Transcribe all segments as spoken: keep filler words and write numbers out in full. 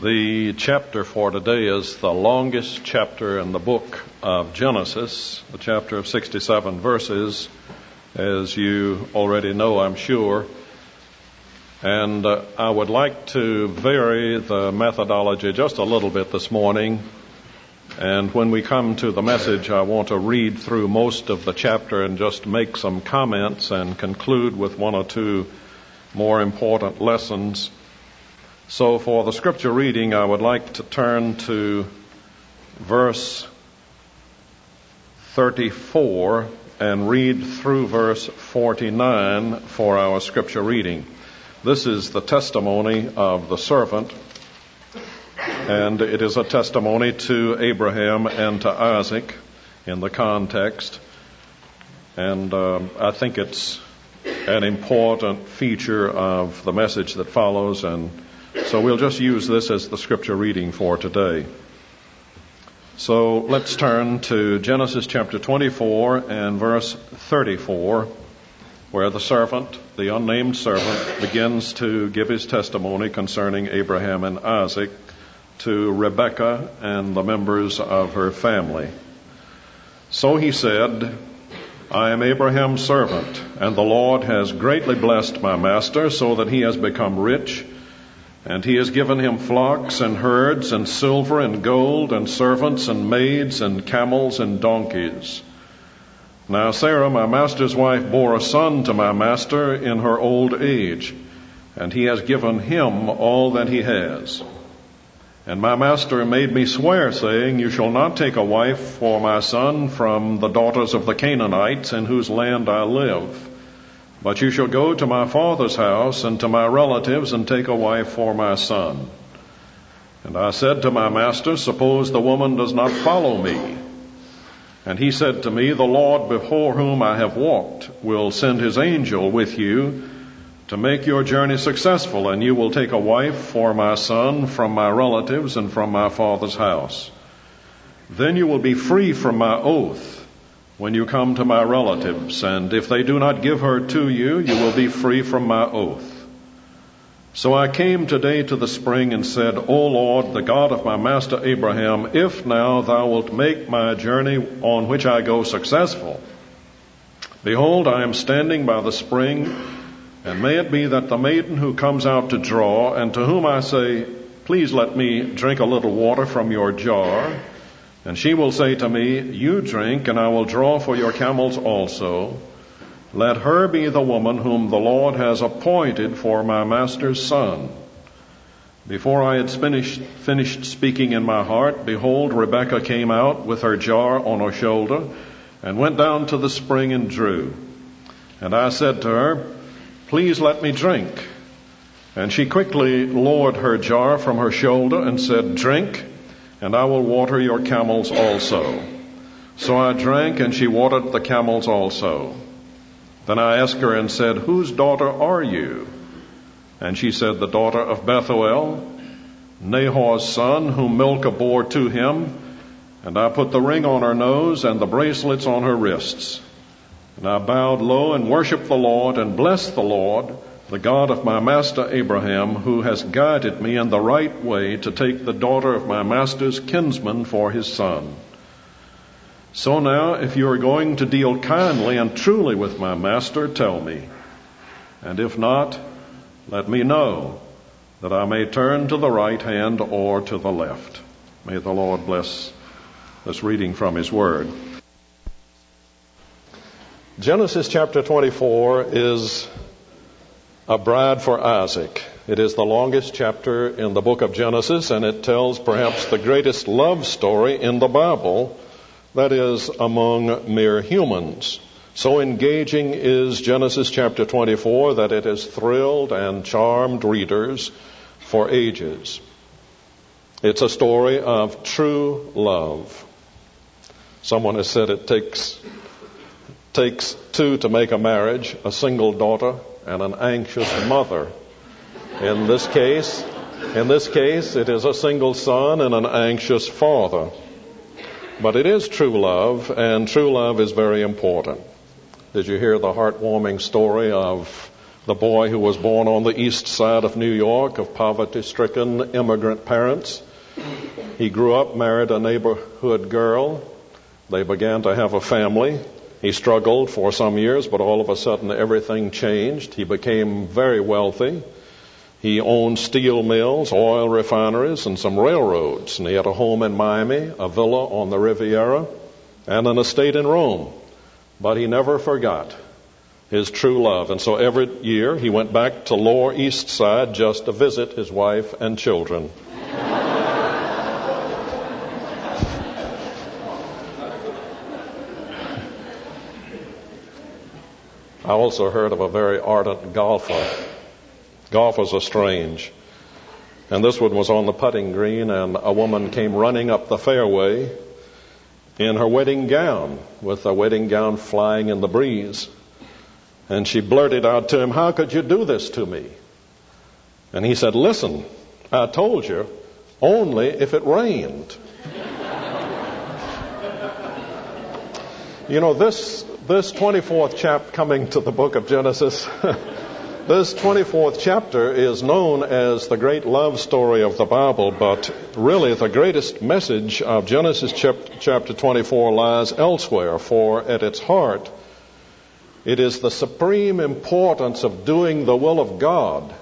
The chapter for today is the longest chapter in the book of Genesis, the chapter of sixty-seven verses, as you already know, I'm sure. And uh, I would like to vary the methodology just a little bit this morning. And when we come to the message, I want to read through most of the chapter and just make some comments and conclude with one or two more important lessons. So for the scripture reading, I would like to turn to verse thirty-four and read through verse forty-nine for our scripture reading. This is the testimony of the servant, and it is a testimony to Abraham and to Isaac in the context. And uh, I think it's an important feature of the message that follows, and so we'll just use this as the scripture reading for today. So let's turn to Genesis chapter twenty-four and verse thirty-four, where the servant, the unnamed servant, begins to give his testimony concerning Abraham and Isaac to Rebekah and the members of her family. So he said, I am Abraham's servant, and the Lord has greatly blessed my master, so that he has become rich. And he has given him flocks and herds and silver and gold and servants and maids and camels and donkeys. Now Sarah, my master's wife, bore a son to my master in her old age, and he has given him all that he has. And my master made me swear, saying, You shall not take a wife for my son from the daughters of the Canaanites in whose land I live. But you shall go to my father's house and to my relatives and take a wife for my son. And I said to my master, Suppose the woman does not follow me. And he said to me, The Lord before whom I have walked will send his angel with you to make your journey successful, and you will take a wife for my son from my relatives and from my father's house. Then you will be free from my oath when you come to my relatives, and if they do not give her to you, you will be free from my oath. So I came today to the spring and said, O Lord, the God of my master Abraham, if now thou wilt make my journey on which I go successful, behold, I am standing by the spring, and may it be that the maiden who comes out to draw, and to whom I say, Please let me drink a little water from your jar, and she will say to me, You drink, and I will draw for your camels also. Let her be the woman whom the Lord has appointed for my master's son. Before I had finished, finished speaking in my heart, behold, Rebekah came out with her jar on her shoulder, and went down to the spring and drew. And I said to her, Please let me drink. And she quickly lowered her jar from her shoulder and said, Drink, and I will water your camels also. So I drank, and she watered the camels also. Then I asked her and said, Whose daughter are you? And she said, The daughter of Bethuel, Nahor's son, whom Milcah bore to him. And I put the ring on her nose and the bracelets on her wrists. And I bowed low and worshipped the Lord and blessed the Lord, the God of my master Abraham, who has guided me in the right way to take the daughter of my master's kinsman for his son. So now, if you are going to deal kindly and truly with my master, tell me. And if not, let me know, that I may turn to the right hand or to the left. May the Lord bless this reading from his word. Genesis chapter twenty-four is a bride for Isaac. It is the longest chapter in the book of Genesis, and it tells perhaps the greatest love story in the Bible, that is, among mere humans. So engaging is Genesis chapter twenty-four that it has thrilled and charmed readers for ages. It's a story of true love. Someone has said it takes takes two to make a marriage, a single daughter and an anxious mother. In this case, in this case, it is a single son and an anxious father. But it is true love, and true love is very important. Did you hear the heartwarming story of the boy who was born on the east side of New York of poverty-stricken immigrant parents. He grew up, married a neighborhood girl. They began to have a family. He struggled for some years, but all of a sudden everything changed. He became very wealthy. He owned steel mills, oil refineries, and some railroads. And he had a home in Miami, a villa on the Riviera, and an estate in Rome. But he never forgot his true love. And so every year he went back to Lower East Side just to visit his wife and children. I also heard of a very ardent golfer. Golfers are strange. And this one was on the putting green, and a woman came running up the fairway in her wedding gown, with the wedding gown flying in the breeze. And she blurted out to him, "How could you do this to me?" And he said, "Listen, I told you, only if it rained." You know, this this twenty-fourth chapter, coming to the book of Genesis, this twenty-fourth chapter is known as the great love story of the Bible, but really the greatest message of Genesis chapter twenty-four lies elsewhere, for at its heart, it is the supreme importance of doing the will of God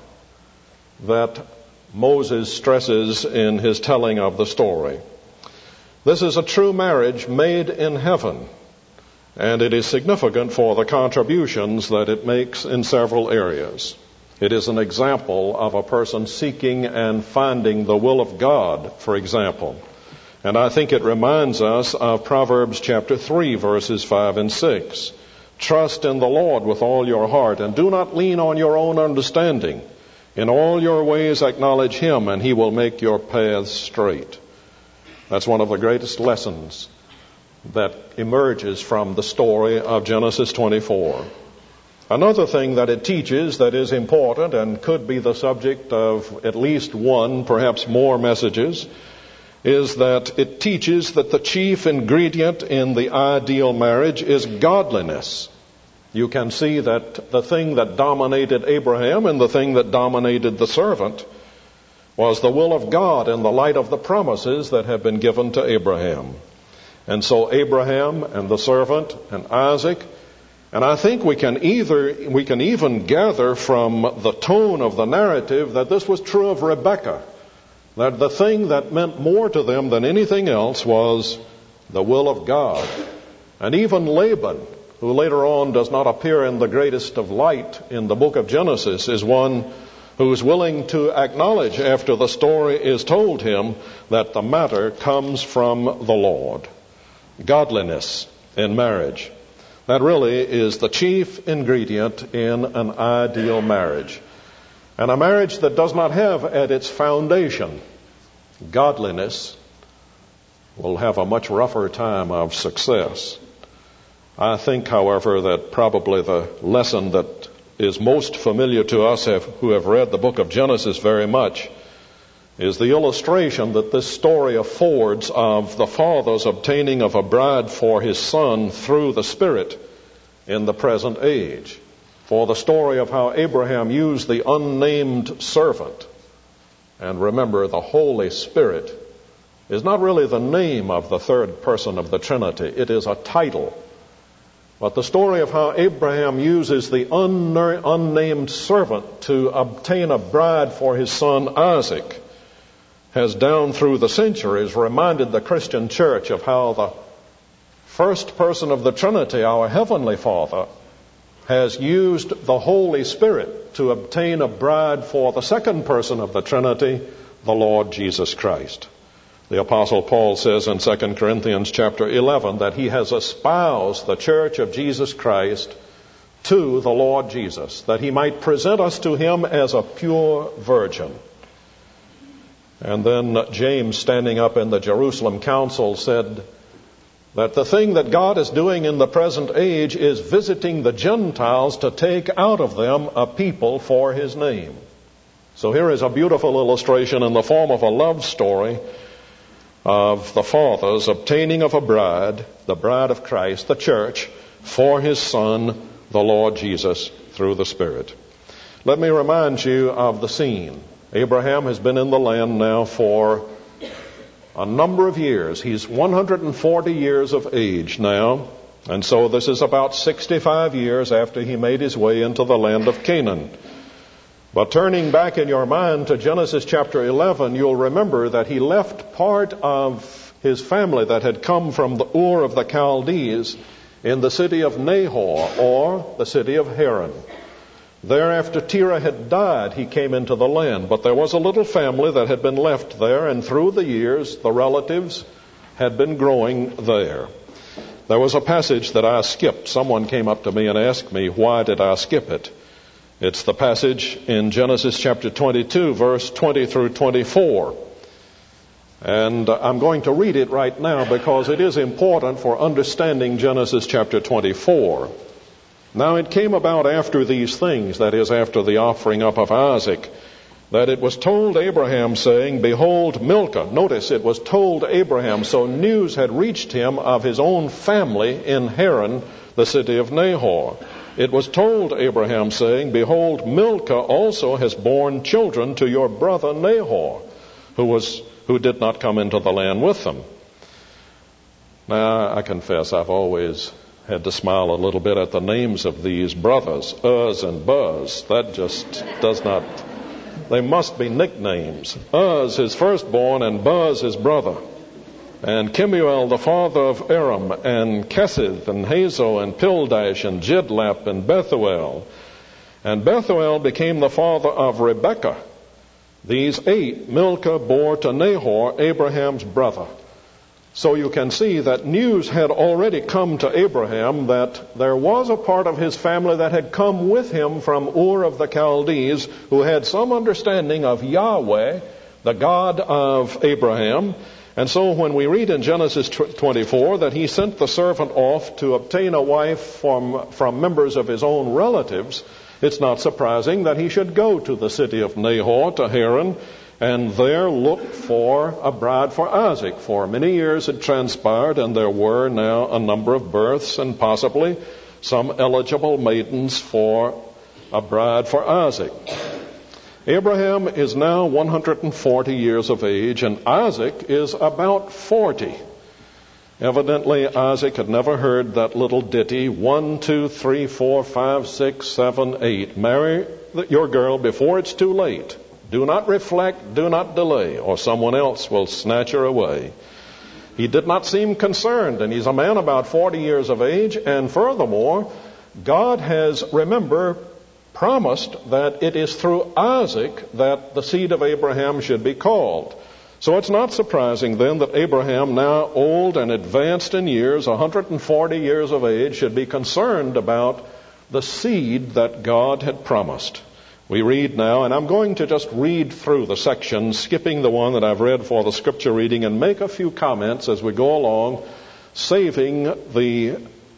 that Moses stresses in his telling of the story. This is a true marriage made in heaven, and it is significant for the contributions that it makes in several areas. It is an example of a person seeking and finding the will of God, for example. And I think it reminds us of Proverbs chapter three, verses five and six. Trust in the Lord with all your heart, and do not lean on your own understanding. In all your ways acknowledge Him, and He will make your paths straight. That's one of the greatest lessons that emerges from the story of Genesis twenty-four. Another thing that it teaches that is important and could be the subject of at least one, perhaps more messages, is that it teaches that the chief ingredient in the ideal marriage is godliness. You can see that the thing that dominated Abraham and the thing that dominated the servant was the will of God in the light of the promises that have been given to Abraham. And so Abraham and the servant and Isaac, and I think we can either we can even gather from the tone of the narrative that this was true of Rebekah, that the thing that meant more to them than anything else was the will of God. And even Laban, who later on does not appear in the greatest of light in the book of Genesis, is one who's willing to acknowledge after the story is told him that the matter comes from the Lord. Godliness in marriage. That really is the chief ingredient in an ideal marriage. And a marriage that does not have at its foundation godliness will have a much rougher time of success. I think, however, that probably the lesson that is most familiar to us have, who have read the book of Genesis very much is the illustration that this story affords of the father's obtaining of a bride for his son through the Spirit in the present age. For the story of how Abraham used the unnamed servant. And remember, the Holy Spirit is not really the name of the third person of the Trinity. It is a title. But the story of how Abraham uses the unnamed servant to obtain a bride for his son Isaac has down through the centuries reminded the Christian church of how the first person of the Trinity, our Heavenly Father, has used the Holy Spirit to obtain a bride for the second person of the Trinity, the Lord Jesus Christ. The Apostle Paul says in Second Corinthians chapter eleven that he has espoused the church of Jesus Christ to the Lord Jesus, that he might present us to him as a pure virgin. And then James, standing up in the Jerusalem council, said that the thing that God is doing in the present age is visiting the Gentiles to take out of them a people for his name. So here is a beautiful illustration in the form of a love story of the Father's obtaining of a bride, the bride of Christ, the church, for his Son, the Lord Jesus, through the Spirit. Let me remind you of the scene. Abraham has been in the land now for a number of years. He's one hundred forty years of age now, and so this is about sixty-five years after he made his way into the land of Canaan. But turning back in your mind to Genesis chapter eleven, you'll remember that he left part of his family that had come from the Ur of the Chaldees in the city of Nahor, or the city of Haran. There, after Terah had died, he came into the land. But there was a little family that had been left there, and through the years, the relatives had been growing there. There was a passage that I skipped. Someone came up to me and asked me, why did I skip it? It's the passage in Genesis chapter twenty-two, verse twenty through twenty-four. And I'm going to read it right now because it is important for understanding Genesis chapter twenty-four. Now it came about after these things, that is, after the offering up of Isaac, that it was told Abraham, saying, behold, Milcah. Notice, it was told Abraham, so news had reached him of his own family in Haran, the city of Nahor. It was told Abraham, saying, behold, Milcah also has borne children to your brother Nahor, who was who did not come into the land with them. Now, I confess I've always had to smile a little bit at the names of these brothers, Uz and Buz. That just does not, they must be nicknames. Uz, his firstborn, and Buz, his brother. And Kemuel, the father of Aram, and Kesith, and Hazo, and Pildash, and Jidlap, and Bethuel. And Bethuel became the father of Rebekah. These eight Milcah bore to Nahor, Abraham's brother. So you can see that news had already come to Abraham that there was a part of his family that had come with him from Ur of the Chaldees, who had some understanding of Yahweh, the God of Abraham. And so when we read in Genesis twenty-four that he sent the servant off to obtain a wife from, from members of his own relatives, it's not surprising that he should go to the city of Nahor, to Haran, and there look for a bride for Isaac. For many years had transpired, and there were now a number of births and possibly some eligible maidens for a bride for Isaac. Abraham is now one hundred forty years of age, and Isaac is about forty. Evidently, Isaac had never heard that little ditty, one, two, three, four, five, six, seven, eight. Marry your girl before it's too late. Do not reflect, do not delay, or someone else will snatch her away. He did not seem concerned, and he's a man about forty years of age, and furthermore, God has, remember, promised that it is through Isaac that the seed of Abraham should be called. So it's not surprising then that Abraham, now old and advanced in years, one hundred forty years of age, should be concerned about the seed that God had promised. We read now, and I'm going to just read through the section, skipping the one that I've read for the scripture reading, and make a few comments as we go along, saving the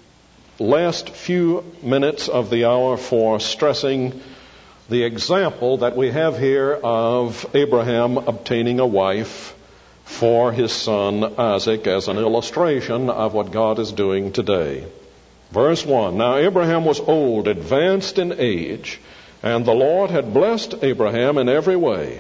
last few minutes of the hour for stressing the example that we have here of Abraham obtaining a wife for his son Isaac as an illustration of what God is doing today. Verse one, now Abraham was old, advanced in age, and the Lord had blessed Abraham in every way.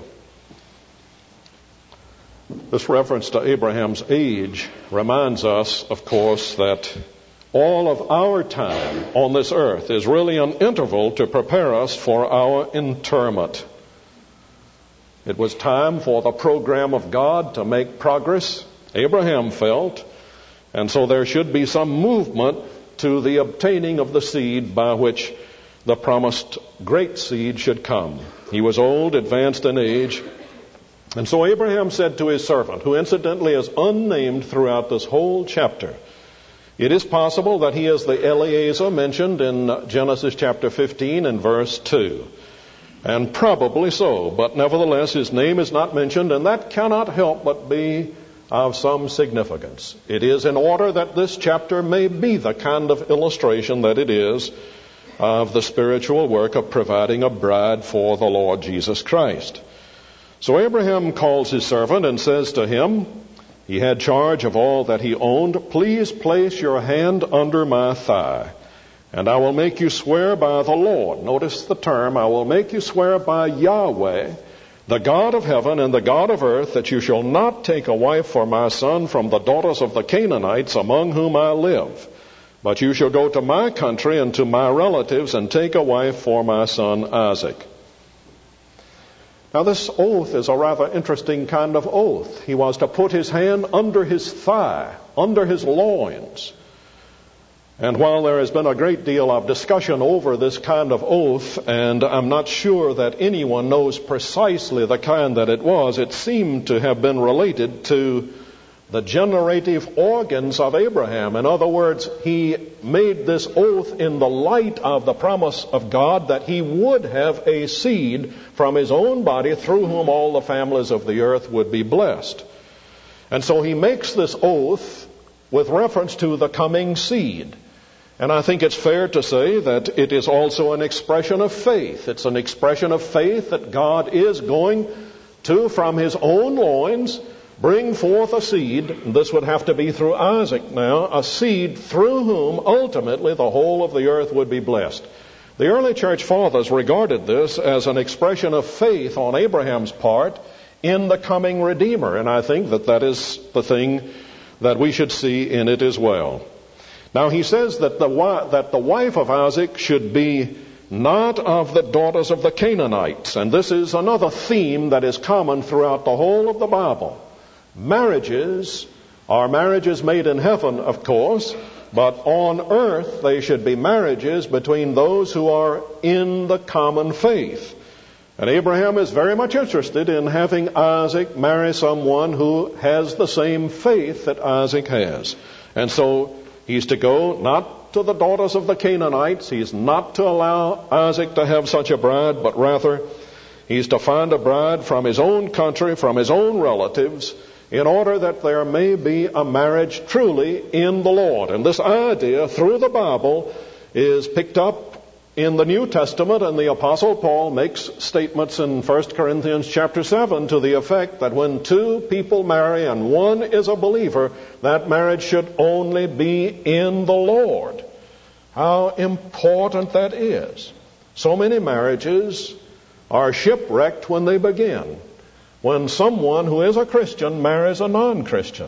This reference to Abraham's age reminds us, of course, that all of our time on this earth is really an interval to prepare us for our interment. It was time for the program of God to make progress, Abraham felt, and so there should be some movement to the obtaining of the seed by which the promised great seed should come. He was old, advanced in age, and so Abraham said to his servant, who incidentally is unnamed throughout this whole chapter. It is possible that he is the Eliezer mentioned in Genesis chapter fifteen and verse two. And probably so, but nevertheless his name is not mentioned, and that cannot help but be of some significance. It is in order that this chapter may be the kind of illustration that it is of the spiritual work of providing a bride for the Lord Jesus Christ. So Abraham calls his servant and says to him, he had charge of all that he owned, please place your hand under my thigh. And I will make you swear by the Lord. Notice the term, I will make you swear by Yahweh, the God of heaven and the God of earth, that you shall not take a wife for my son from the daughters of the Canaanites among whom I live. But you shall go to my country and to my relatives and take a wife for my son Isaac. Now this oath is a rather interesting kind of oath. He was to put his hand under his thigh, under his loins. And while there has been a great deal of discussion over this kind of oath, and I'm not sure that anyone knows precisely the kind that it was, it seemed to have been related to the generative organs of Abraham. In other words, he made this oath in the light of the promise of God that he would have a seed from his own body through whom all the families of the earth would be blessed. And so he makes this oath with reference to the coming seed. And I think it's fair to say that it is also an expression of faith. It's an expression of faith that God is going to, from his own loins, bring forth a seed. And this would have to be through Isaac now, a seed through whom ultimately the whole of the earth would be blessed. The early church fathers regarded this as an expression of faith on Abraham's part in the coming Redeemer. And I think that that is the thing that we should see in it as well. Now he says that the, that the wife of Isaac should be not of the daughters of the Canaanites. And this is another theme that is common throughout the whole of the Bible. Marriages are marriages made in heaven, of course, but on earth they should be marriages between those who are in the common faith. And Abraham is very much interested in having Isaac marry someone who has the same faith that Isaac has. And so he's to go not to the daughters of the Canaanites. He's not to allow Isaac to have such a bride, but rather he's to find a bride from his own country, from his own relatives, in order that there may be a marriage truly in the Lord. And this idea through the Bible is picked up in the New Testament, and the Apostle Paul makes statements in First Corinthians chapter seven to the effect that when two people marry and one is a believer, that marriage should only be in the Lord. How important that is. So many marriages are shipwrecked when they begin, when someone who is a Christian marries a non-Christian.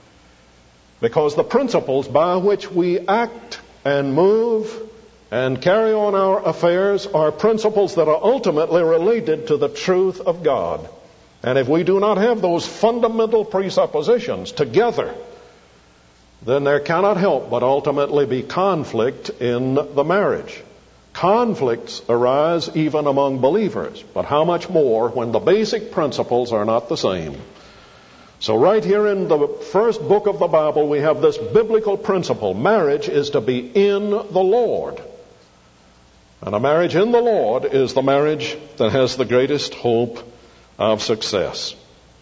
Because the principles by which we act and move and carry on our affairs are principles that are ultimately related to the truth of God. And if we do not have those fundamental presuppositions together, then there cannot help but ultimately be conflict in the marriage. Conflicts arise even among believers, but how much more when the basic principles are not the same. So right here in the first book of the Bible, we have this biblical principle. Marriage is to be in the Lord. And a marriage in the Lord is the marriage that has the greatest hope of success.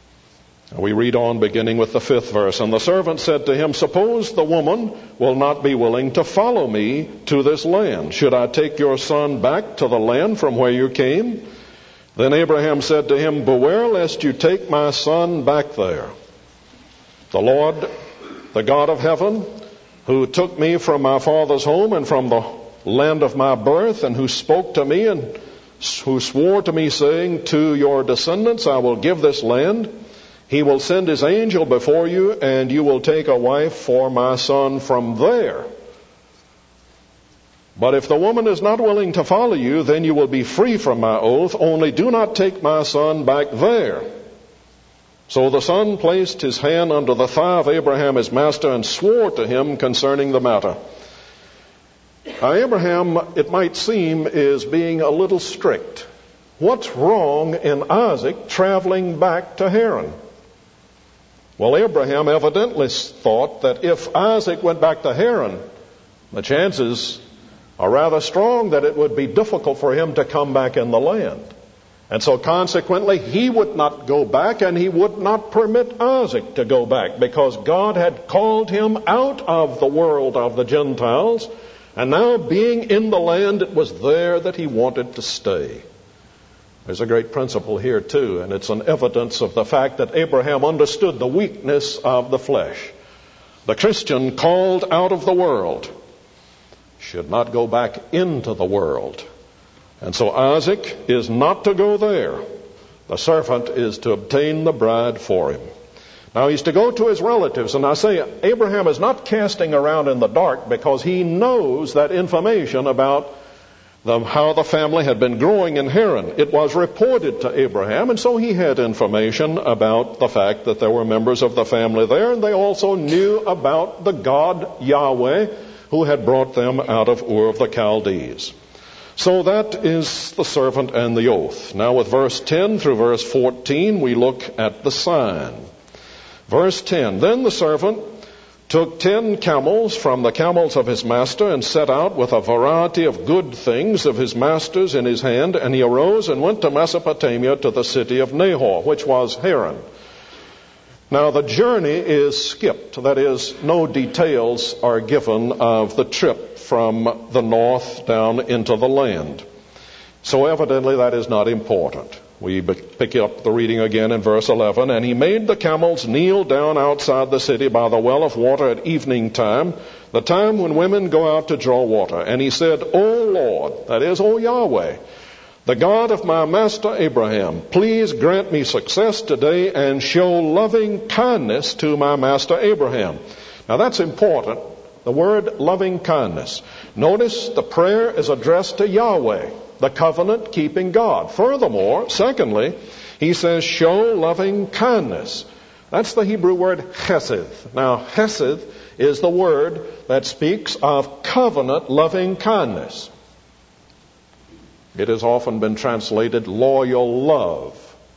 We read on beginning with the fifth verse. And the servant said to him, suppose the woman will not be willing to follow me to this land. Should I take your son back to the land from where you came? Then Abraham said to him, beware lest you take my son back there. The Lord, the God of heaven, who took me from my father's home and from the land of my birth, and who spoke to me and who swore to me, saying, to your descendants I will give this land. He will send his angel before you, and you will take a wife for my son from there. But if the woman is not willing to follow you, then you will be free from my oath. Only do not take my son back there. So the son placed his hand under the thigh of Abraham his master and swore to him concerning the matter. Now, Abraham, it might seem, is being a little strict. What's wrong in Isaac traveling back to Haran? Well, Abraham evidently thought that if Isaac went back to Haran, the chances are rather strong that it would be difficult for him to come back in the land. And so consequently, he would not go back, and he would not permit Isaac to go back, because God had called him out of the world of the Gentiles. And now, being in the land, it was there that he wanted to stay. There's a great principle here, too, and it's an evidence of the fact that Abraham understood the weakness of the flesh. The Christian called out of the world should not go back into the world. And so Isaac is not to go there. The servant is to obtain the bride for him. Now he's to go to his relatives. And I say, Abraham is not casting around in the dark because he knows that information about the, how the family had been growing in Haran. It was reported to Abraham, and so he had information about the fact that there were members of the family there, and they also knew about the God Yahweh who had brought them out of Ur of the Chaldees. So that is the servant and the oath. Now with verse ten through verse fourteen, we look at the sign. Verse ten, then the servant took ten camels from the camels of his master and set out with a variety of good things of his master's in his hand, and he arose and went to Mesopotamia to the city of Nahor, which was Haran. Now the journey is skipped. That is, no details are given of the trip from the north down into the land. So evidently that is not important. We pick up the reading again in verse eleven. And he made the camels kneel down outside the city by the well of water at evening time, the time when women go out to draw water. And he said, O Lord, that is, O Yahweh, the God of my master Abraham, please grant me success today and show loving kindness to my master Abraham. Now that's important, the word loving kindness. Notice the prayer is addressed to Yahweh, the covenant-keeping God. Furthermore, secondly, he says, show loving kindness. That's the Hebrew word chesed. Now, chesed is the word that speaks of covenant loving kindness. It has often been translated loyal love.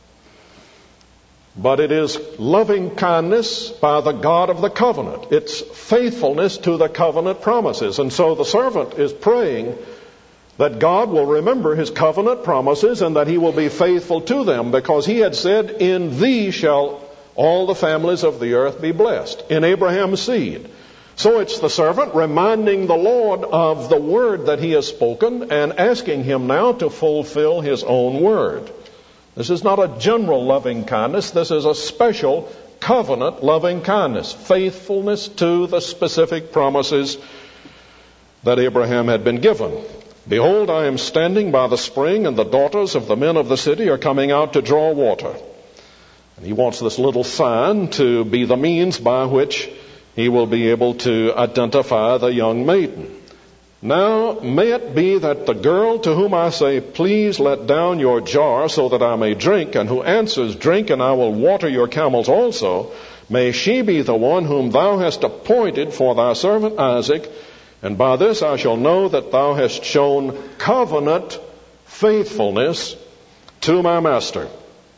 But it is loving kindness by the God of the covenant. It's faithfulness to the covenant promises. And so the servant is praying that God will remember his covenant promises and that he will be faithful to them, because he had said, in thee shall all the families of the earth be blessed, in Abraham's seed. So it's the servant reminding the Lord of the word that he has spoken and asking him now to fulfill his own word. This is not a general loving kindness. This is a special covenant loving kindness, faithfulness to the specific promises that Abraham had been given. Behold, I am standing by the spring, and the daughters of the men of the city are coming out to draw water. And he wants this little sign to be the means by which he will be able to identify the young maiden. Now, may it be that the girl to whom I say, please let down your jar so that I may drink, and who answers, drink, and I will water your camels also, may she be the one whom thou hast appointed for thy servant Isaac, and by this I shall know that thou hast shown covenant faithfulness to my master.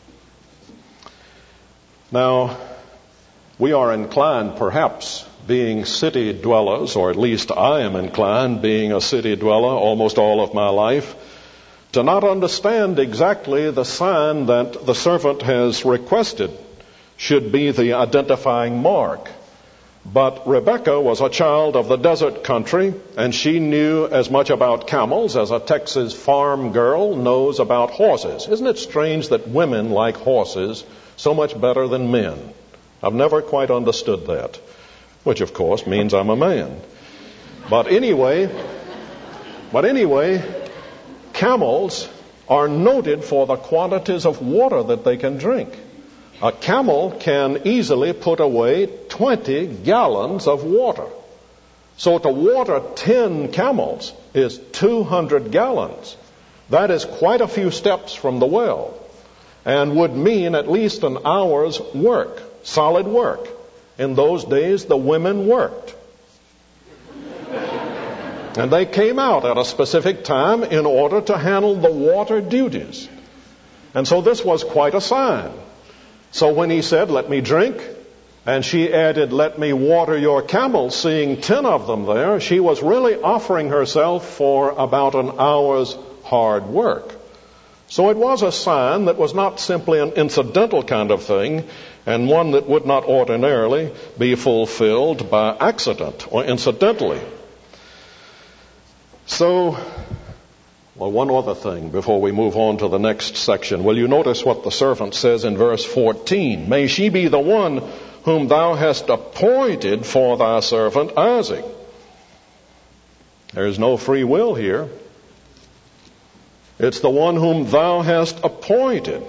Now, we are inclined, perhaps, being city dwellers, or at least I am inclined, being a city dweller almost all of my life, to not understand exactly the sign that the servant has requested should be the identifying mark. But Rebecca was a child of the desert country, and she knew as much about camels as a Texas farm girl knows about horses. Isn't it strange that women like horses so much better than men? I've never quite understood that, which of course means I'm a man. But anyway, but anyway, camels are noted for the quantities of water that they can drink. A camel can easily put away twenty gallons of water. So to water ten camels is two hundred gallons. That is quite a few steps from the well, and would mean at least an hour's work, solid work. In those days, the women worked. And they came out at a specific time in order to handle the water duties. And so this was quite a sign. So when he said, let me drink, and she added, let me water your camels, seeing ten of them there, she was really offering herself for about an hour's hard work. So it was a sign that was not simply an incidental kind of thing, and one that would not ordinarily be fulfilled by accident or incidentally. So, well, one other thing before we move on to the next section. Will you notice what the servant says in verse fourteen? May she be the one whom thou hast appointed for thy servant Isaac. There's no free will here. It's the one whom thou hast appointed.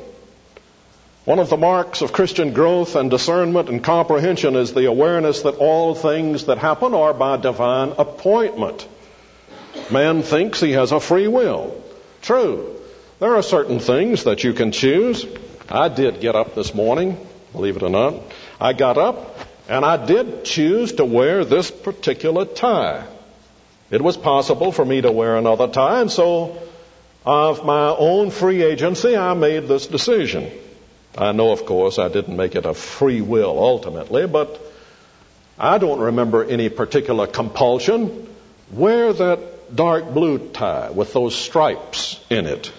One of the marks of Christian growth and discernment and comprehension is the awareness that all things that happen are by divine appointment. Man thinks he has a free will. True. There are certain things that you can choose. I did get up this morning, believe it or not. I got up and I did choose to wear this particular tie. It was possible for me to wear another tie, and so of my own free agency, I made this decision. I know, of course, I didn't make it a free will ultimately, but I don't remember any particular compulsion. Wear that dark blue tie with those stripes in it.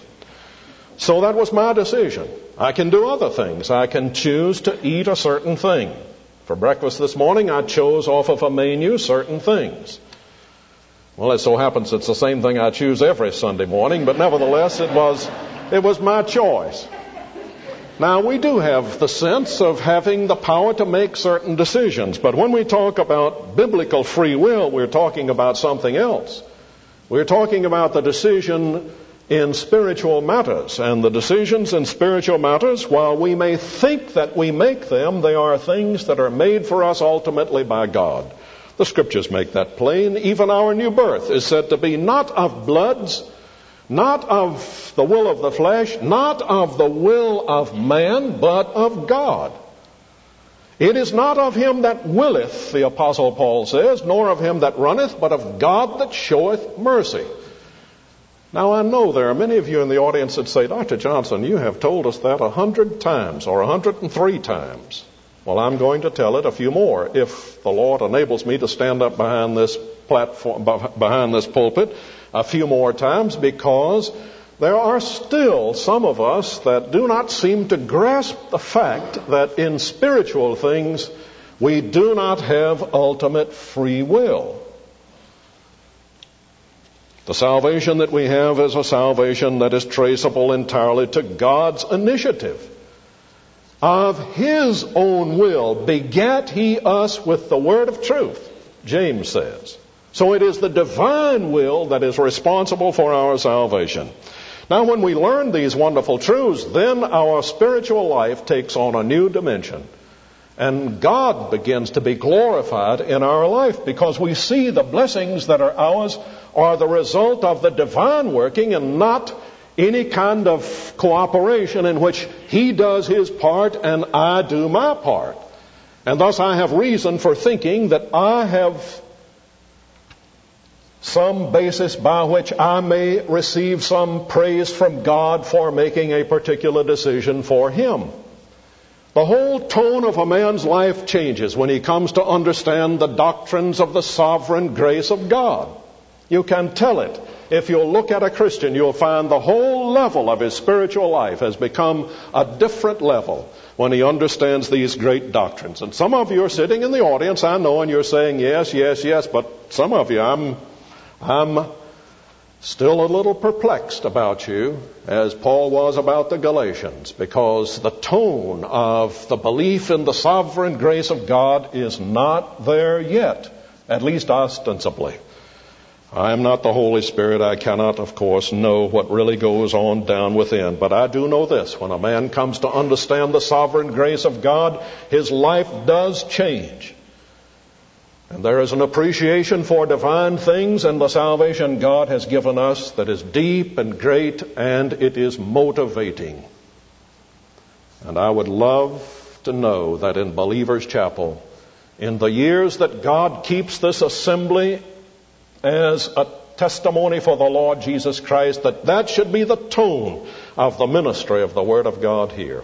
So that was my decision. I can do other things. I can choose to eat a certain thing. For breakfast this morning, I chose off of a menu certain things. Well, it so happens it's the same thing I choose every Sunday morning, but nevertheless, it was, it was my choice. Now, we do have the sense of having the power to make certain decisions, but when we talk about biblical free will, we're talking about something else. We're talking about the decision in spiritual matters, and the decisions in spiritual matters, while we may think that we make them, they are things that are made for us ultimately by God. The Scriptures make that plain. Even our new birth is said to be not of bloods, not of the will of the flesh, not of the will of man, but of God. It is not of him that willeth, the Apostle Paul says, nor of him that runneth, but of God that showeth mercy. Now, I know there are many of you in the audience that say, Doctor Johnson, you have told us that a hundred times or a hundred and three times. Well, I'm going to tell it a few more if the Lord enables me to stand up behind this platform, behind this pulpit a few more times, because there are still some of us that do not seem to grasp the fact that in spiritual things we do not have ultimate free will. The salvation that we have is a salvation that is traceable entirely to God's initiative. Of his own will begat he us with the word of truth, James says. So it is the divine will that is responsible for our salvation. Now, when we learn these wonderful truths, then our spiritual life takes on a new dimension. And God begins to be glorified in our life because we see the blessings that are ours are the result of the divine working and not any kind of cooperation in which he does his part and I do my part. And thus I have reason for thinking that I have some basis by which I may receive some praise from God for making a particular decision for him. The whole tone of a man's life changes when he comes to understand the doctrines of the sovereign grace of God. You can tell it. If you'll look at a Christian, you'll find the whole level of his spiritual life has become a different level when he understands these great doctrines. And some of you are sitting in the audience, I know, and you're saying, yes, yes, yes, but some of you, I'm, I'm still a little perplexed about you, as Paul was about the Galatians, because the tone of the belief in the sovereign grace of God is not there yet, at least ostensibly. I am not the Holy Spirit. I cannot, of course, know what really goes on down within. But I do know this. When a man comes to understand the sovereign grace of God, his life does change. And there is an appreciation for divine things and the salvation God has given us that is deep and great, and it is motivating. And I would love to know that in Believers Chapel, in the years that God keeps this assembly as a testimony for the Lord Jesus Christ, that that should be the tone of the ministry of the Word of God here.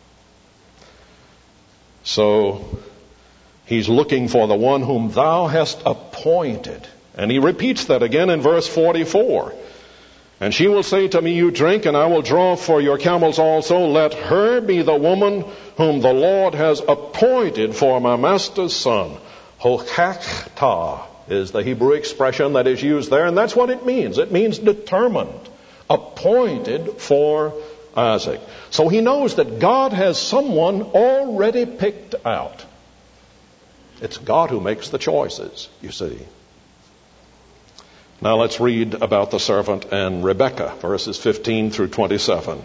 So, he's looking for the one whom thou hast appointed. And he repeats that again in verse forty-four. And she will say to me, you drink, and I will draw for your camels also. Let her be the woman whom the Lord has appointed for my master's son. Hochachtah is the Hebrew expression that is used there, and that's what it means. It means determined, appointed for Isaac. So he knows that God has someone already picked out. It's God who makes the choices, you see. Now let's read about the servant and Rebekah, verses fifteen through twenty-seven.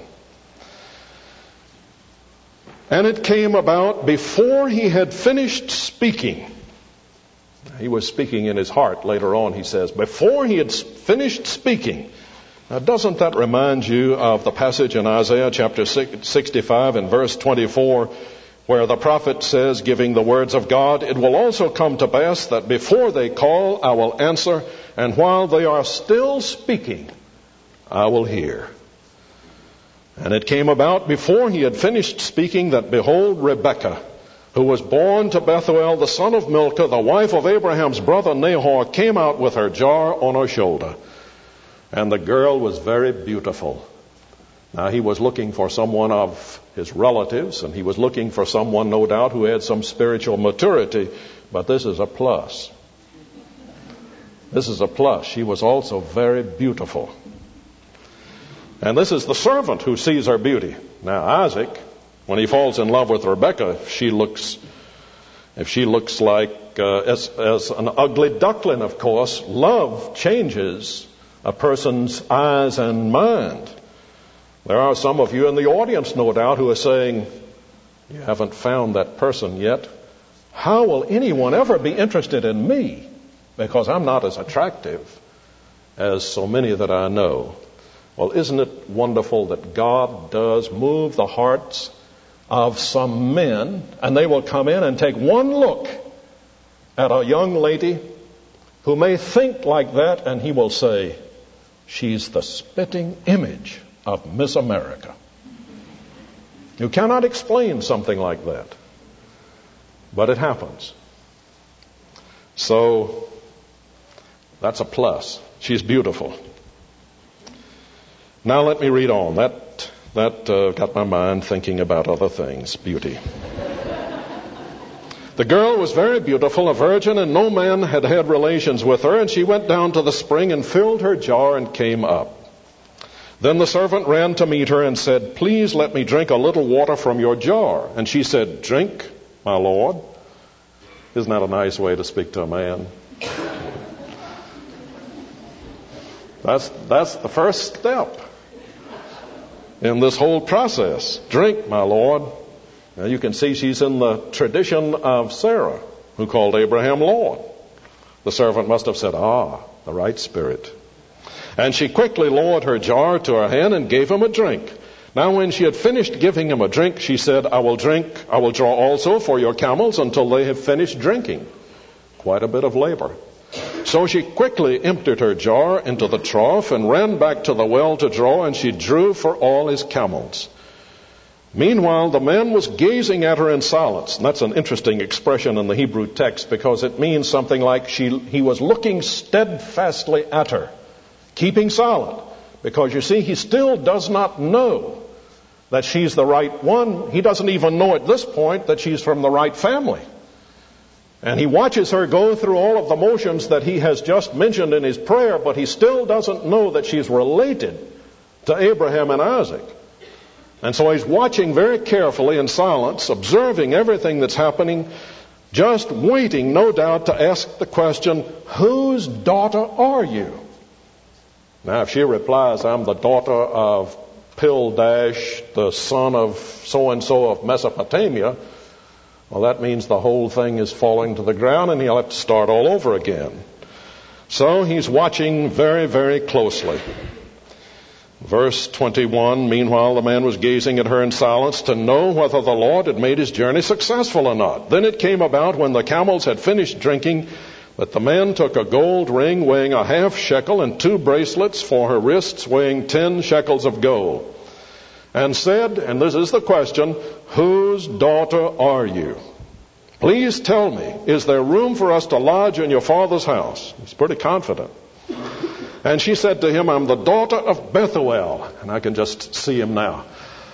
And it came about before he had finished speaking. He was speaking in his heart later on, he says. Before he had finished speaking. Now doesn't that remind you of the passage in Isaiah chapter sixty-five and verse twenty-four, where the prophet says, giving the words of God, "It will also come to pass that before they call, I will answer, and while they are still speaking, I will hear." And it came about before he had finished speaking that, behold, Rebekah, who was born to Bethuel, the son of Milcah, the wife of Abraham's brother Nahor, came out with her jar on her shoulder. And the girl was very beautiful. Now he was looking for someone of his relatives, and he was looking for someone, no doubt, who had some spiritual maturity, but this is a plus. This is a plus. She was also very beautiful. And this is the servant who sees her beauty. Now Isaac, when he falls in love with Rebekah, if she looks, if she looks like uh, as, as an ugly duckling, of course, love changes a person's eyes and mind. There are some of you in the audience, no doubt, who are saying, "You haven't found that person yet. How will anyone ever be interested in me? Because I'm not as attractive as so many that I know." Well, isn't it wonderful that God does move the hearts of some men, and they will come in and take one look at a young lady who may think like that, and he will say, "She's the spitting image of Miss America." You cannot explain something like that, but it happens. So that's a plus. She's beautiful. Now let me read on. That that uh, got my mind thinking about other things. Beauty. The girl was very beautiful, a virgin, and no man had had relations with her, and she went down to the spring and filled her jar and came up. Then the servant ran to meet her and said, "Please let me drink a little water from your jar." And she said, "Drink, my lord." Isn't that a nice way to speak to a man? That's, that's the first step in this whole process. "Drink, my lord." Now you can see she's in the tradition of Sarah, who called Abraham Lord. The servant must have said, "Ah, the right spirit." And she quickly lowered her jar to her hand and gave him a drink. Now when she had finished giving him a drink, she said, I will drink, I will draw also for your camels until they have finished drinking." Quite a bit of labor. So she quickly emptied her jar into the trough and ran back to the well to draw, and she drew for all his camels. Meanwhile, the man was gazing at her in silence. And that's an interesting expression in the Hebrew text, because it means something like she, he was looking steadfastly at her, keeping silent. Because you see, he still does not know that she's the right one. He doesn't even know at this point that she's from the right family. And he watches her go through all of the motions that he has just mentioned in his prayer, but he still doesn't know that she's related to Abraham and Isaac. And so he's watching very carefully in silence, observing everything that's happening, just waiting, no doubt, to ask the question, "Whose daughter are you?" Now, if she replies, "I'm the daughter of Pildash, the son of so-and-so of Mesopotamia," well, that means the whole thing is falling to the ground and he'll have to start all over again. So he's watching very, very closely. Verse twenty-one, meanwhile the man was gazing at her in silence to know whether the Lord had made his journey successful or not. Then it came about when the camels had finished drinking that the man took a gold ring weighing a half shekel and two bracelets for her wrists weighing ten shekels of gold, and said, and this is the question, "Whose daughter are you? Please tell me, is there room for us to lodge in your father's house?" He's pretty confident. And she said to him, "I'm the daughter of Bethuel." And I can just see him now.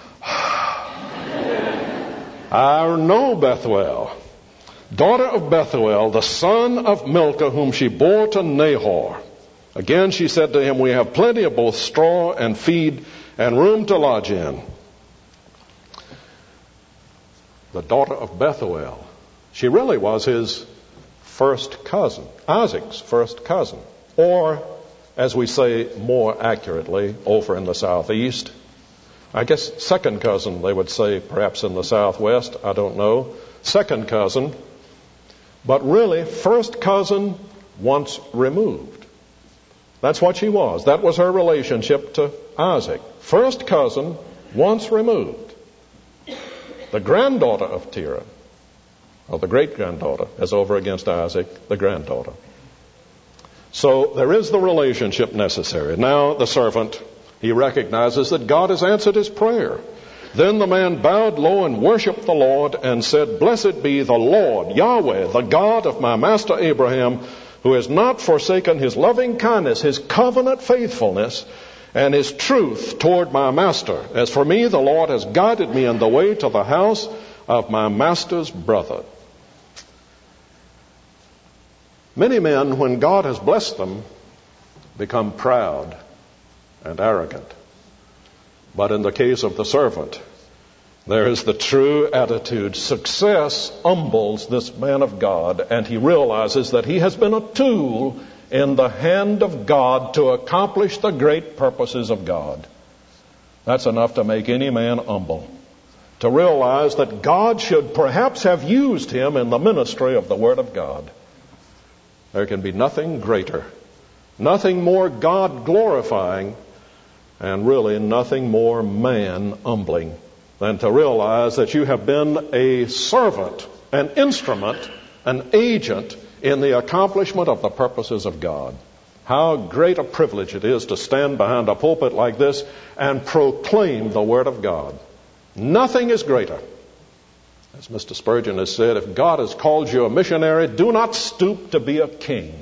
"I know Bethuel, daughter of Bethuel, the son of Milcah, whom she bore to Nahor." Again she said to him, "We have plenty of both straw and feed and room to lodge in." The daughter of Bethuel. She really was his first cousin, Isaac's first cousin. Or as we say more accurately over in the southeast. I guess second cousin, they would say perhaps in the southwest, I don't know. Second cousin, but really first cousin once removed. That's what she was. That was her relationship to Isaac. First cousin once removed. The granddaughter of Terah, or the great-granddaughter, as over against Isaac, the granddaughter. So there is the relationship necessary. Now the servant, he recognizes that God has answered his prayer. Then the man bowed low and worshiped the Lord and said, "Blessed be the Lord, Yahweh, the God of my master Abraham, who has not forsaken his loving kindness, his covenant faithfulness, and his truth toward my master. As for me, the Lord has guided me in the way to the house of my master's brother." Many men, when God has blessed them, become proud and arrogant. But in the case of the servant, there is the true attitude. Success humbles this man of God, and he realizes that he has been a tool in the hand of God to accomplish the great purposes of God. That's enough to make any man humble. To realize that God should perhaps have used him in the ministry of the Word of God. There can be nothing greater, nothing more God-glorifying, and really nothing more man-humbling than to realize that you have been a servant, an instrument, an agent in the accomplishment of the purposes of God. How great a privilege it is to stand behind a pulpit like this and proclaim the Word of God. Nothing is greater. As Mister Spurgeon has said, if God has called you a missionary, do not stoop to be a king.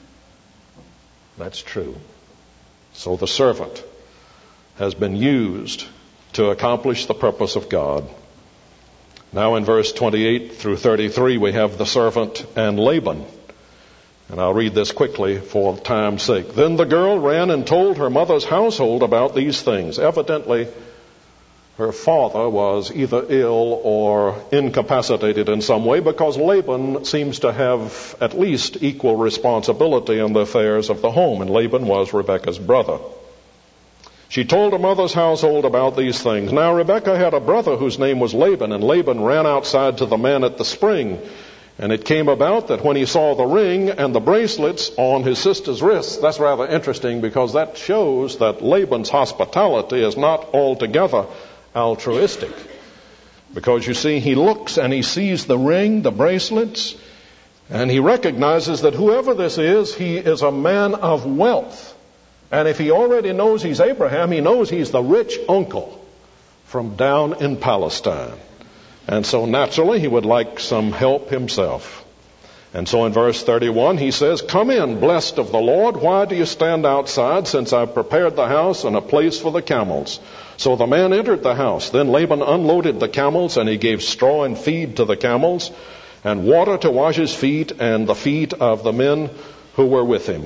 That's true. So the servant has been used to accomplish the purpose of God. Now in verse twenty-eight through thirty-three, we have the servant and Laban. And I'll read this quickly for time's sake. Then the girl ran and told her mother's household about these things. Evidently, her father was either ill or incapacitated in some way, because Laban seems to have at least equal responsibility in the affairs of the home, and Laban was Rebekah's brother. She told her mother's household about these things. Now Rebekah had a brother whose name was Laban, and Laban ran outside to the man at the spring. And it came about that when he saw the ring and the bracelets on his sister's wrists, that's rather interesting, because that shows that Laban's hospitality is not altogether altruistic. Because you see, he looks and he sees the ring, the bracelets, and he recognizes that whoever this is, he is a man of wealth. And if he already knows he's Abraham, he knows he's the rich uncle from down in Palestine. And so naturally he would like some help himself. And so in verse thirty-one he says, "Come in, blessed of the Lord. Why do you stand outside, since I've prepared the house and a place for the camels?" So the man entered the house. Then Laban unloaded the camels, and he gave straw and feed to the camels, and water to wash his feet and the feet of the men who were with him.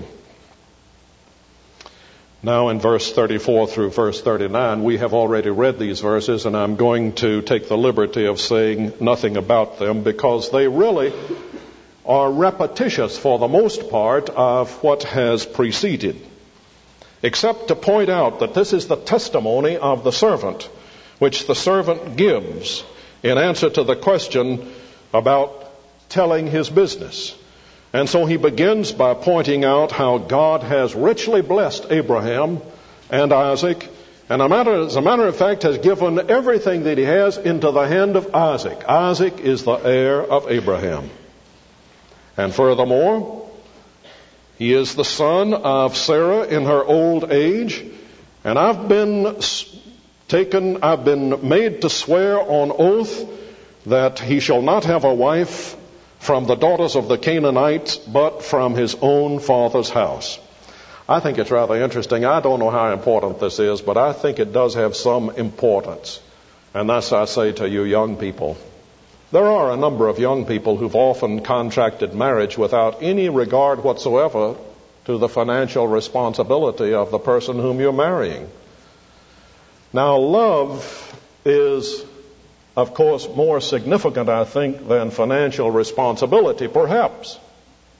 Now in verse thirty-four through verse thirty-nine, we have already read these verses, and I'm going to take the liberty of saying nothing about them, because they really are repetitious for the most part of what has preceded, except to point out that this is the testimony of the servant, which the servant gives in answer to the question about telling his business. And so he begins by pointing out how God has richly blessed Abraham and Isaac, and a matter, as a matter of fact has given everything that he has into the hand of Isaac. Isaac is the heir of Abraham. And furthermore, he is the son of Sarah in her old age, and I've been taken, I've been made to swear on oath that he shall not have a wife from the daughters of the Canaanites, but from his own father's house. I think it's rather interesting. I don't know how important this is, but I think it does have some importance. And that's, I say to you young people, there are a number of young people who've often contracted marriage without any regard whatsoever to the financial responsibility of the person whom you're marrying. Now, love is, of course, more significant, I think, than financial responsibility, perhaps.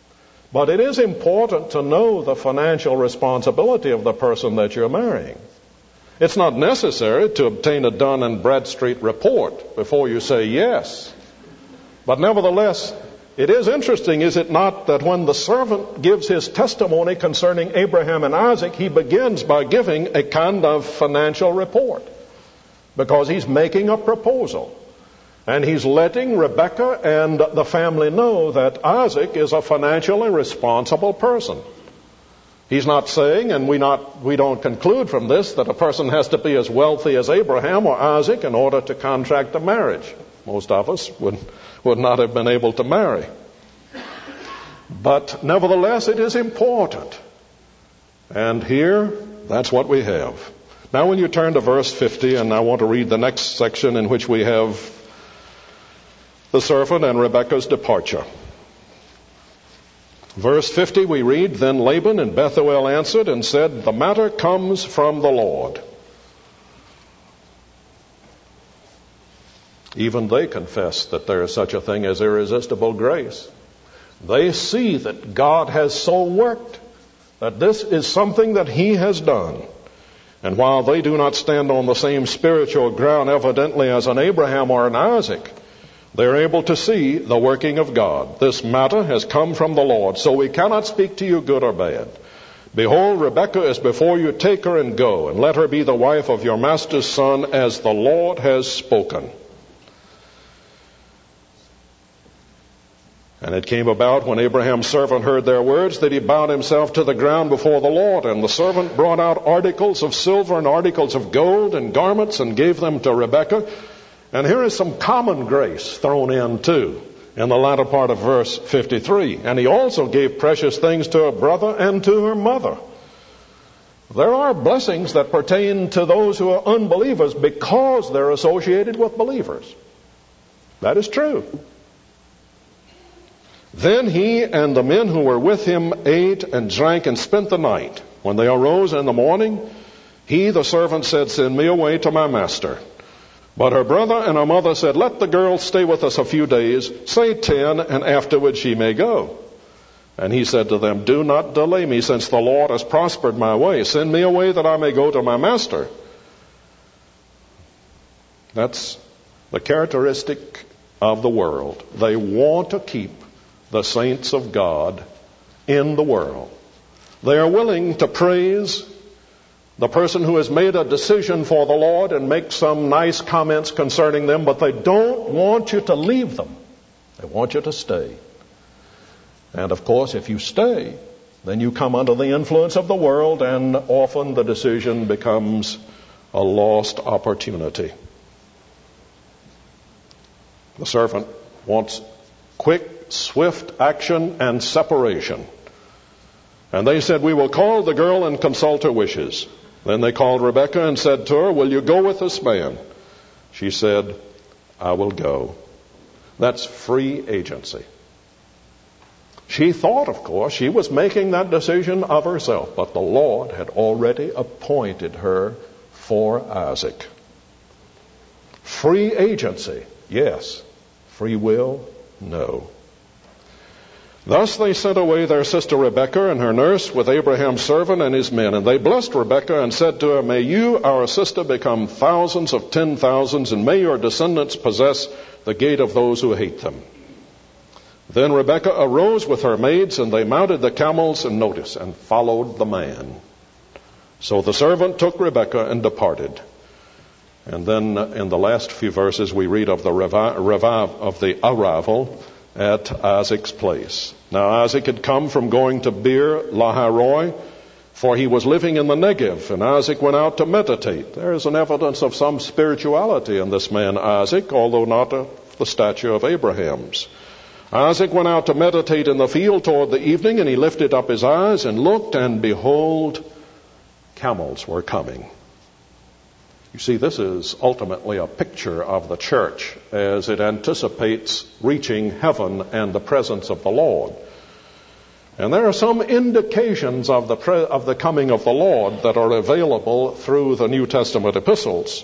But it is important to know the financial responsibility of the person that you're marrying. It's not necessary to obtain a Dun and Bradstreet report before you say yes. But nevertheless, it is interesting, is it not, that when the servant gives his testimony concerning Abraham and Isaac, he begins by giving a kind of financial report, because he's making a proposal. And he's letting Rebekah and the family know that Isaac is a financially responsible person. He's not saying, and we not we don't conclude from this, that a person has to be as wealthy as Abraham or Isaac in order to contract a marriage. Most of us would, would not have been able to marry. But nevertheless, it is important. And here, that's what we have. Now when you turn to verse fifty, and I want to read the next section in which we have the servant and Rebekah's departure. Verse fifty, we read, Then Laban and Bethuel answered and said, The matter comes from the Lord. Even they confess that there is such a thing as irresistible grace. They see that God has so worked that this is something that He has done. And while they do not stand on the same spiritual ground evidently as an Abraham or an Isaac, they're able to see the working of God. This matter has come from the Lord, so we cannot speak to you good or bad. Behold, Rebekah is before you. Take her and go, and let her be the wife of your master's son, as the Lord has spoken. And it came about, when Abraham's servant heard their words, that he bowed himself to the ground before the Lord. And the servant brought out articles of silver and articles of gold and garments, and gave them to Rebekah. And here is some common grace thrown in too, in the latter part of verse fifty-three. And he also gave precious things to her brother and to her mother. There are blessings that pertain to those who are unbelievers because they're associated with believers. That is true. Then he and the men who were with him ate and drank and spent the night. When they arose in the morning, he, the servant, said, Send me away to my master. But her brother and her mother said, Let the girl stay with us a few days, say ten, and afterward she may go. And he said to them, Do not delay me, since the Lord has prospered my way. Send me away that I may go to my master. That's the characteristic of the world. They want to keep the saints of God in the world. They are willing to praise the person who has made a decision for the Lord and make some nice comments concerning them, but they don't want you to leave them. They want you to stay. And of course, if you stay, then you come under the influence of the world, and often the decision becomes a lost opportunity. The servant wants quick, swift action and separation. And they said, We will call the girl and consult her wishes. Then they called Rebekah and said to her, Will you go with this man? She said, I will go. That's free agency. She thought, of course, she was making that decision of herself, but the Lord had already appointed her for Isaac. Free agency, yes. Free will, no. Thus they sent away their sister Rebekah and her nurse with Abraham's servant and his men. And they blessed Rebekah and said to her, May you, our sister, become thousands of ten thousands, and may your descendants possess the gate of those who hate them. Then Rebekah arose with her maids, and they mounted the camels, and notice, and followed the man. So the servant took Rebekah and departed. And then in the last few verses we read of the revive, revive of the arrival at Isaac's place. Now Isaac had come from going to Beer Lahai-roi, for he was living in the Negev, and Isaac went out to meditate. There is an evidence of some spirituality in this man Isaac, although not of the stature of Abraham's. Isaac went out to meditate in the field toward the evening, and he lifted up his eyes and looked, and behold, camels were coming. You see, this is ultimately a picture of the church as it anticipates reaching heaven and the presence of the Lord. And there are some indications of the pre- of the coming of the Lord that are available through the New Testament epistles.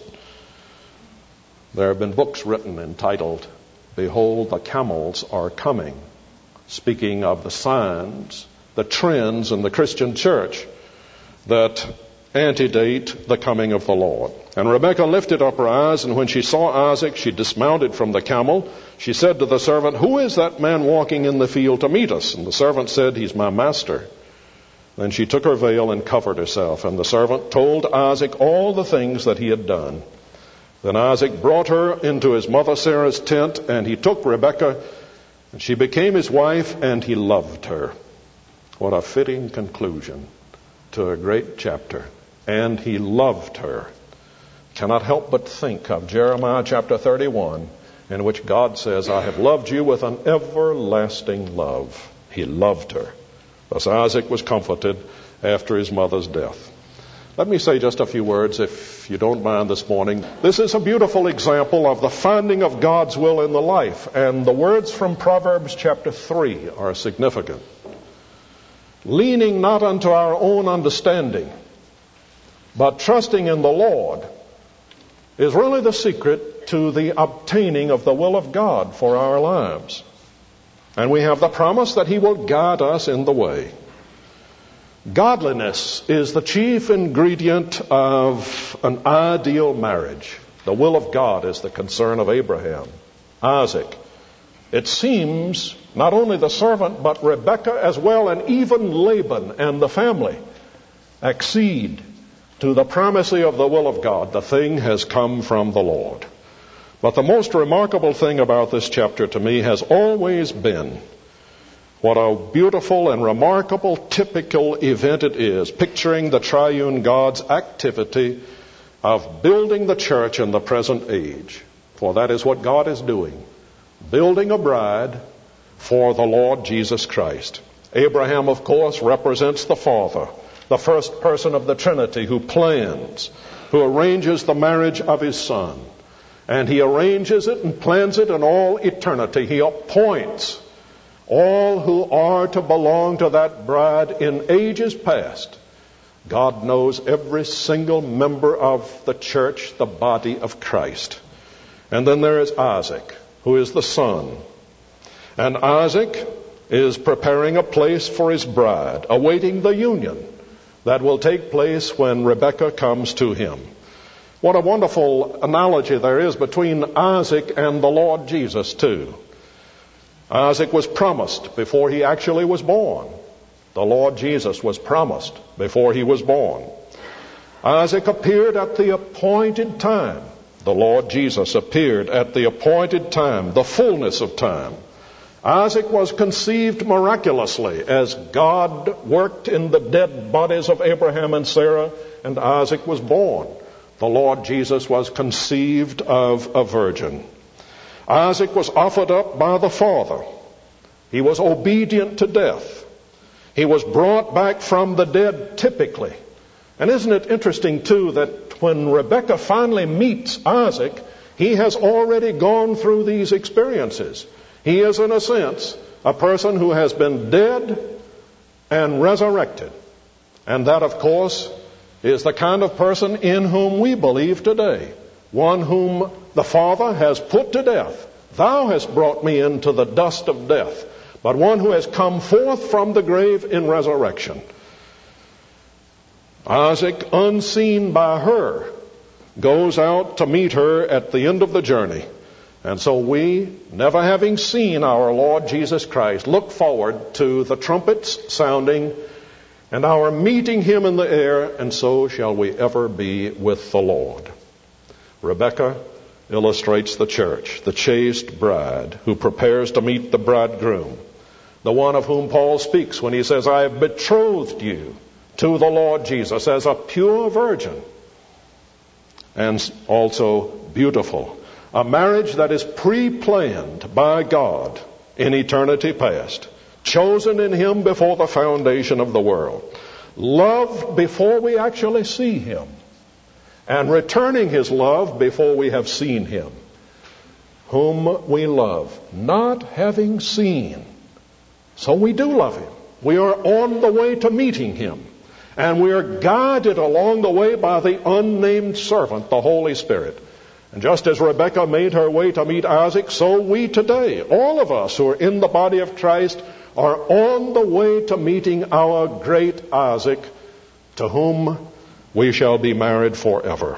There have been books written entitled, Behold, the Camels Are Coming. speaking of the signs, the trends in the Christian church that antedate the coming of the Lord. And Rebekah lifted up her eyes, and when she saw Isaac, she dismounted from the camel. She said to the servant, "Who is that man walking in the field to meet us?" And the servant said, "He's my master." Then she took her veil and covered herself, and the servant told Isaac all the things that he had done. Then Isaac brought her into his mother Sarah's tent, and he took Rebekah, and she became his wife, and he loved her. What a fitting conclusion to a great chapter. And he loved her. Cannot help but think of Jeremiah chapter thirty-one, in which God says, "I have loved you with an everlasting love." He loved her. Thus Isaac was comforted after his mother's death. Let me say just a few words, if you don't mind, this morning. This is a beautiful example of the finding of God's will in the life, and the words from Proverbs chapter three are significant. Leaning not unto our own understanding, but trusting in the Lord, is really the secret to the obtaining of the will of God for our lives. And we have the promise that He will guide us in the way. Godliness is the chief ingredient of an ideal marriage. The will of God is the concern of Abraham, Isaac. It seems not only the servant, but Rebekah as well, and even Laban and the family accede to the primacy of the will of God. The thing has come from the Lord. But the most remarkable thing about this chapter to me has always been what a beautiful and remarkable typical event it is, picturing the triune God's activity of building the church in the present age. For that is what God is doing, building a bride for the Lord Jesus Christ. Abraham, of course, represents the Father, the first person of the Trinity, who plans, who arranges the marriage of his son. And he arranges it and plans it in all eternity. He appoints all who are to belong to that bride in ages past. God knows every single member of the church, the body of Christ. And then there is Isaac, who is the son. And Isaac is preparing a place for his bride, awaiting the union that will take place when Rebekah comes to him. What a wonderful analogy there is between Isaac and the Lord Jesus, too. Isaac was promised before he actually was born. The Lord Jesus was promised before he was born. Isaac appeared at the appointed time. The Lord Jesus appeared at the appointed time, the fullness of time. Isaac was conceived miraculously as God worked in the dead bodies of Abraham and Sarah, and Isaac was born. The Lord Jesus was conceived of a virgin. Isaac was offered up by the Father. He was obedient to death. He was brought back from the dead typically. And isn't it interesting, too, that when Rebekah finally meets Isaac, he has already gone through these experiences. He is, in a sense, a person who has been dead and resurrected. And that, of course, is the kind of person in whom we believe today. One whom the Father has put to death. Thou hast brought me into the dust of death. But one who has come forth from the grave in resurrection. Isaac, unseen by her, goes out to meet her at the end of the journey. And so we, never having seen our Lord Jesus Christ, look forward to the trumpets sounding and our meeting Him in the air, and so shall we ever be with the Lord. Rebekah illustrates the church, the chaste bride who prepares to meet the bridegroom, the one of whom Paul speaks when he says, I have betrothed you to the Lord Jesus as a pure virgin, and also beautiful. A marriage that is pre-planned by God in eternity past, chosen in Him before the foundation of the world, loved before we actually see Him, and returning His love before we have seen Him. Whom we love, not having seen. So we do love Him. We are on the way to meeting Him. And we are guided along the way by the unnamed servant, the Holy Spirit. And just as Rebekah made her way to meet Isaac, so we today, all of us who are in the body of Christ, are on the way to meeting our great Isaac, to whom we shall be married forever.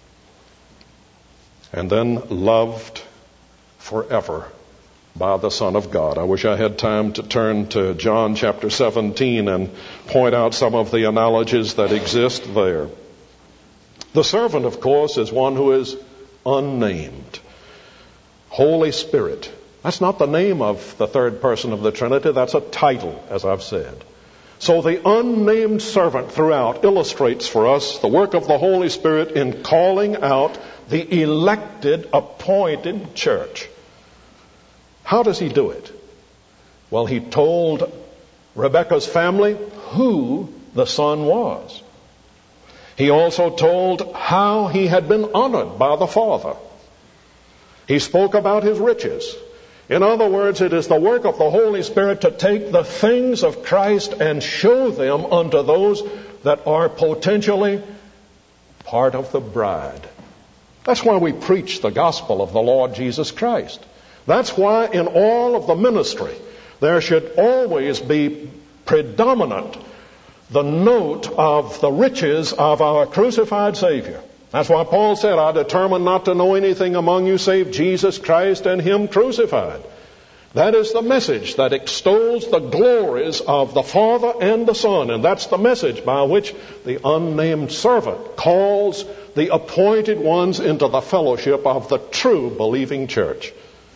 And then loved forever by the Son of God. I wish I had time to turn to John chapter seventeen and point out some of the analogies that exist there. The servant, of course, is one who is unnamed. Holy Spirit. That's not the name of the third person of the Trinity. That's a title, as I've said. So the unnamed servant throughout illustrates for us the work of the Holy Spirit in calling out the elected, appointed church. How does he do it? Well, he told Rebekah's family who the Son was. He also told how he had been honored by the Father. He spoke about his riches. In other words, it is the work of the Holy Spirit to take the things of Christ and show them unto those that are potentially part of the bride. That's why we preach the gospel of the Lord Jesus Christ. That's why in all of the ministry there should always be predominant the note of the riches of our crucified Savior. That's why Paul said, I determined not to know anything among you save Jesus Christ and Him crucified. That is the message that extols the glories of the Father and the Son. And that's the message by which the unnamed servant calls the appointed ones into the fellowship of the true believing church.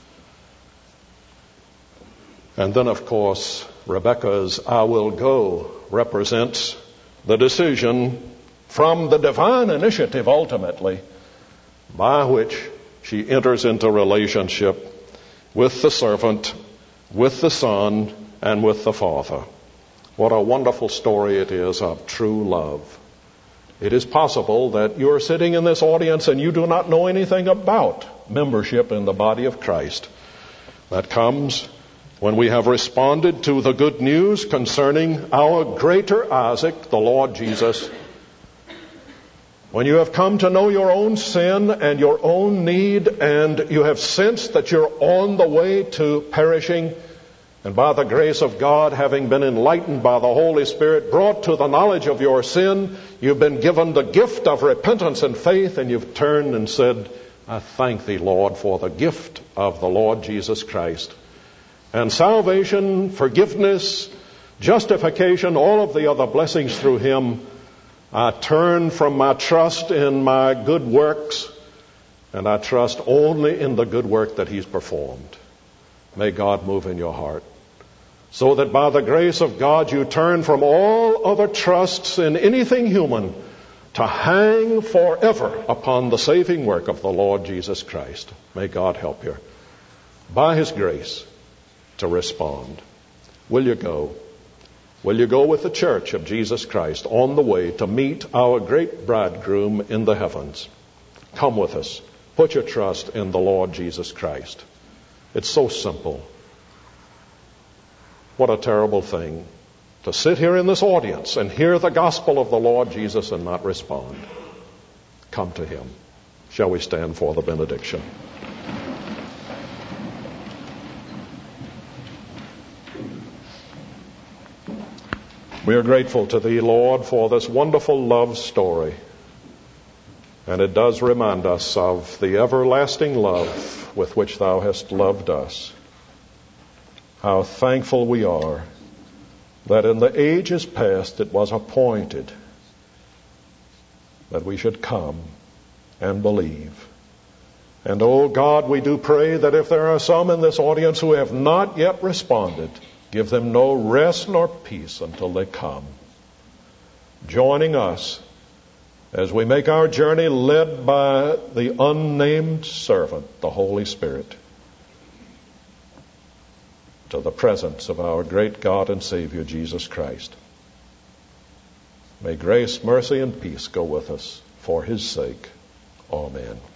And then, of course, Rebekah's I will go represents the decision from the divine initiative ultimately by which she enters into relationship with the servant, with the Son, and with the Father. What a wonderful story it is of true love. It is possible that you are sitting in this audience and you do not know anything about membership in the body of Christ. That comes when we have responded to the good news concerning our greater Isaac, the Lord Jesus. When you have come to know your own sin and your own need, and you have sensed that you're on the way to perishing, and by the grace of God, having been enlightened by the Holy Spirit, brought to the knowledge of your sin, you've been given the gift of repentance and faith, and you've turned and said, I thank thee, Lord, for the gift of the Lord Jesus Christ. And salvation, forgiveness, justification, all of the other blessings through Him. I turn from my trust in my good works, and I trust only in the good work that He's performed. May God move in your heart, so that by the grace of God you turn from all other trusts in anything human to hang forever upon the saving work of the Lord Jesus Christ. May God help you, by His grace, to respond. Will you go? Will you go with the church of Jesus Christ on the way to meet our great bridegroom in the heavens? Come with us. Put your trust in the Lord Jesus Christ. It's so simple. What a terrible thing to sit here in this audience and hear the gospel of the Lord Jesus and not respond. Come to Him. Shall we stand for the benediction? We are grateful to Thee, Lord, for this wonderful love story. And it does remind us of the everlasting love with which Thou hast loved us. How thankful we are that in the ages past it was appointed that we should come and believe. And, oh God, we do pray that if there are some in this audience who have not yet responded, give them no rest nor peace until they come, joining us as we make our journey led by the unnamed servant, the Holy Spirit, to the presence of our great God and Savior, Jesus Christ. May grace, mercy, and peace go with us for His sake. Amen.